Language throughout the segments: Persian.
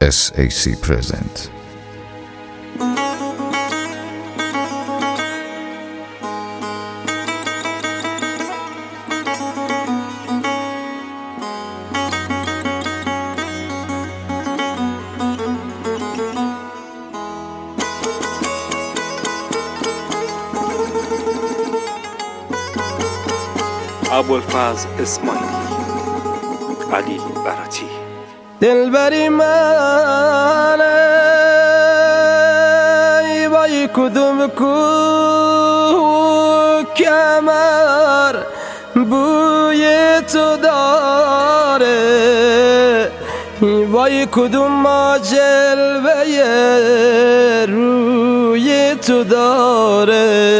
SAC present. ابوالفضل اسماعیلی، علی براتی. دلبری من ای وای کدوم کمر بوی تو داره، وای کدوم ما جلوه روی تو داره.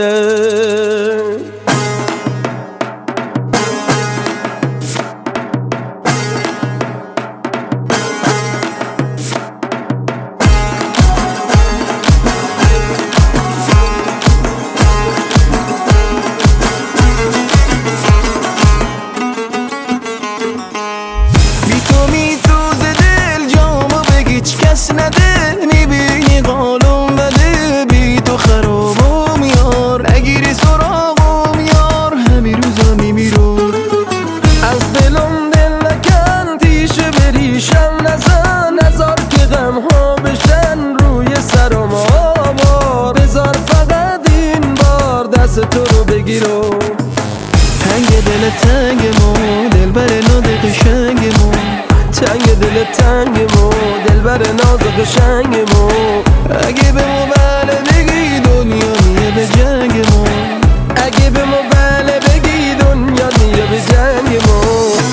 نده میبینی قالون بده، بی تو خرابم یار، نگیری سراغم یار، همین روزا میمیرم. از دلم دل نکن تیشه بریشم نزن، نزار که غم ها بشن روی سرم آوار، بذار فقط این بار دست تو رو بگیرم. تنگ دل تنگمو دلبر ناز قشنگمو، تنگ دل تنگمو دلبر ناز قشنگمو، اگه به ما بله بگی دنیا میه به جنگمو، اگه به ما بله بگی دنیا میه به جنگمو.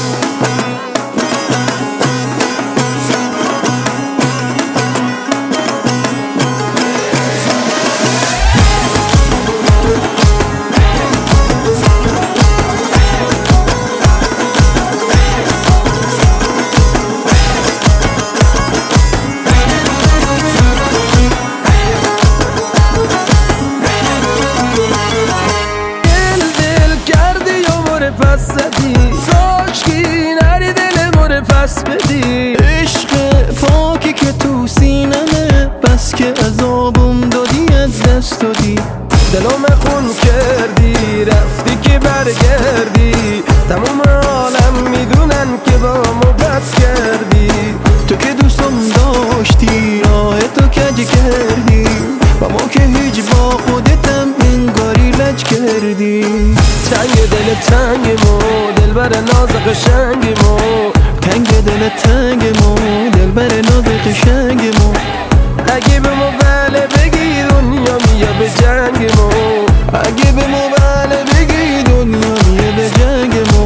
پس زدی کاشکی نری دل مره پس بدی، عشق پاکی که تو سینمه بس که عذابم دادی از دست دادی، دلم خون کردی رفتی که برگردی، تموم عالم میدونن که با ما بد کردی. تو که دوستم داشتی راه تو کج کردی، و ما که هیچ با خودتم انگاری لج کردی. تنگ دل تنگمو دلبر ناز قشنگمو، تنگ دل تنگمو دلبر ناز قشنگمو، اگه به ما بله بگی دنیا میه به جنگمو، اگه به ما بله بگی دنیا میه به جنگمو.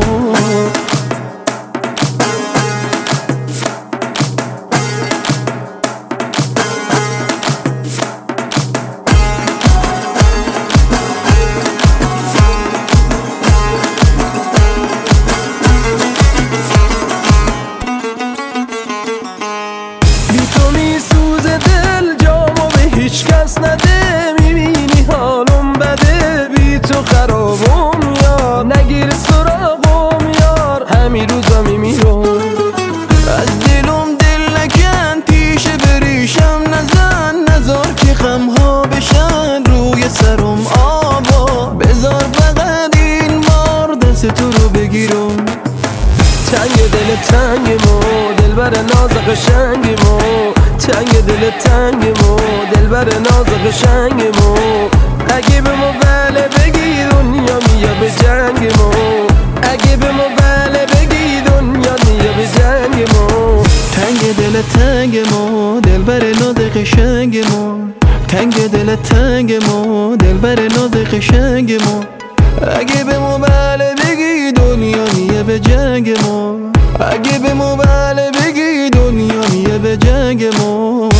هیچ کس نده میبینی حالم بده، بی تو خرابم یار، نگیر سراغم یار، همین روزا میمیرم. از دلم دل نکن تیشه بریشم نزن، نزار که غمها بشن روی سرم آوا، بذار فقط این بار دست تو رو بگیرم. تنگ دل تنگمو دلبر ناز قشنگمو، تنگ دل تنگمو دلبر ناز قشنگمو، اگه به ما بله بگی دنیا میه به جنگمو، اگه به ما بله بگی دنیا میه به جنگمو. تنگ دل تنگمو دلبر ناز قشنگمو، تنگ دل تنگمو دلبر ناز قشنگمو، اگه به ما بله بگی دنیا میه به جنگمو، اگه به ما بله بگی دنیا میه به جنگمو.